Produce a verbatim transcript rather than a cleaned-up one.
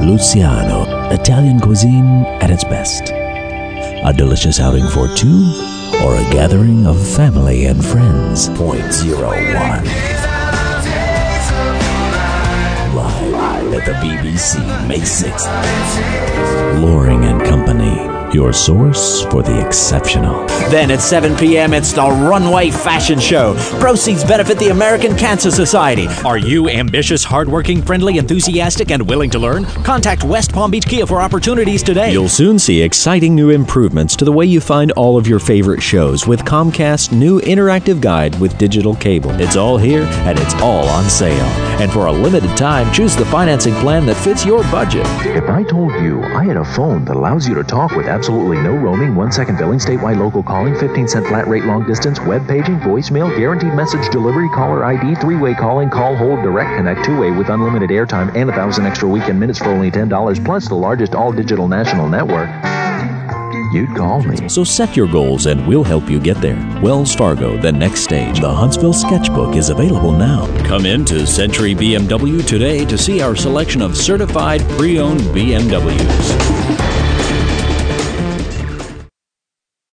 Luciano, Italian cuisine at its best. A delicious outing for two or a gathering of family and friends. Point zero one. Live at the B B C, May sixth. Loring and Company, your source for the exceptional. Then at seven p.m., it's the Runway Fashion Show. Proceeds benefit the American Cancer Society. Are you ambitious, hardworking, friendly, enthusiastic, and willing to learn? Contact West Palm Beach Kia for opportunities today. You'll soon see exciting new improvements to the way you find all of your favorite shows with Comcast's new interactive guide with digital cable. It's all here and it's all on sale. And for a limited time, choose the financing plan that fits your budget. If I told you I had a phone that allows you to talk with absolutely no roaming, one-second billing, statewide local calling, fifteen cent flat rate long distance, web paging, voicemail, guaranteed message delivery, caller I D, three-way calling, call, hold, direct connect, two-way with unlimited airtime, and a thousand extra weekend minutes for only ten dollars, plus the largest all-digital national network, you'd call me. So set your goals and we'll help you get there. Wells Fargo, the next stage. The Huntsville Sketchbook is available now. Come into Century B M W today to see our selection of certified pre-owned B M Ws.